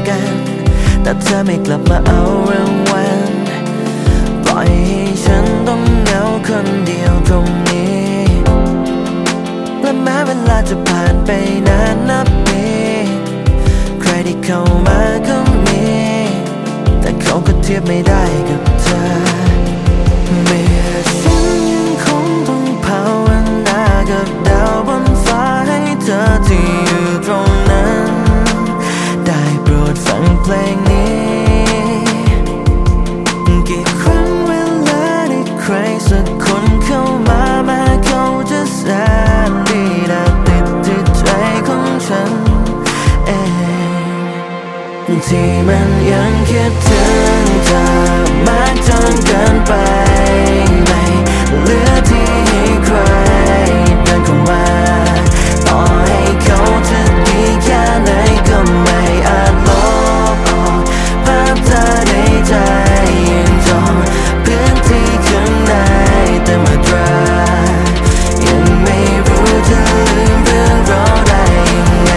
กันแต่เธอไม่กลับมาเอารางวัลปล่อยให้ฉันต้องเหงาคนเดียวตรงนี้และแม้เวลาจะผ่านไปนานนับปีใครที่เข้ามาก็มีแต่เขาก็เทียบไม่ได้กับเธอเมื่อฉันยังคงต้องภาวนากับดาวบนฟ้าให้เธอที่อยู่ตรงนั้นได้โปรดฟังเพลงนี้กี่ครั้งเวลาที่ใครสักคนเข้ามาแม้เขาจะแสนดีแต่ติดที่ใจของฉันเองที่มันยังคิดถึงเธอมากจนเกินไปไม่เหลือที่ให้ใครเดินเข้ามาต่อให้เขาจะดีแค่ไหนก็ไม่อาจลบออกภาพเธอในใจยังจองพื้นที่ข้างในแต่เมื่อตรายังไม่รู้จะลืมเรื่องราวได้ยังไง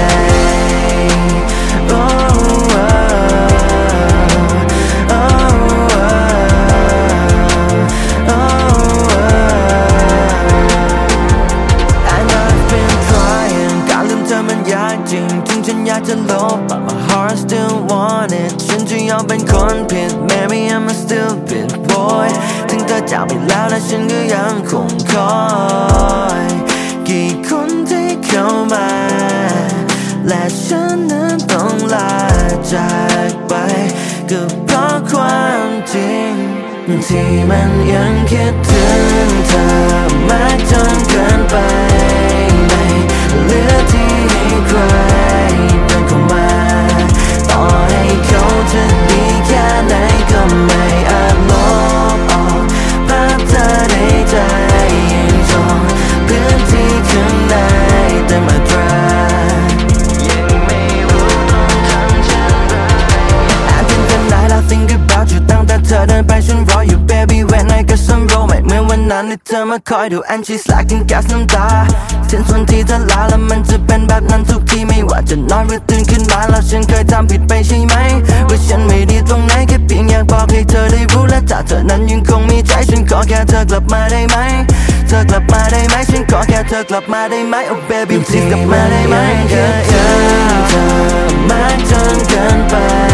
ถึงฉันอยากจะลบ but my heart still want it ฉันจะยอมเป็นคนผิด maybe I'm a stupid boy ถึงเธอจากไปแล้วและฉันก็ยังคงคอยกี่คนที่เข้ามาและฉันนั้นต้องลาจากไปก็เพราะความจริงที่มันยังคิดถึงเธอมากจนเกินไปไม่เหลือที่ให้ใครเดินเข้ามาต่อให้เขาจะดีแค่ไหนก็ไม่อาจลบออกภาพเธอในใจยังจองพื้นที่ข้างในแต่เมื่อตรายังไม่รู้ต้องทำเช่นไร I think the night I think about you ตั้งแต่เธอเดินไปฉันรออยู่ baby when I get some roll ไม่เหมือนวันนั้นที่เธอมาคอยดู and she's like in gas น้ำตาเส้นส่วนที่เธอลาแล้วมันจะเป็นแบบนั้นทุกทีไม่ว่าจะนอนหรือตื่นขึ้นมาแล้วฉันเคยทำผิดไปใช่ไหมว่าฉันไม่ดีตรงไหนแค่เพียงอยากบอกให้เธอได้รู้และถ้าเธอนั้นยังคงมีใจฉันขอแค่เธอกลับมาได้ไหมเธอกลับมาได้ไหมฉันขอแค่เธอกลับมาได้ไหม oh baby please กลับมาได้ไหมแค่เธอมากจนเกินไป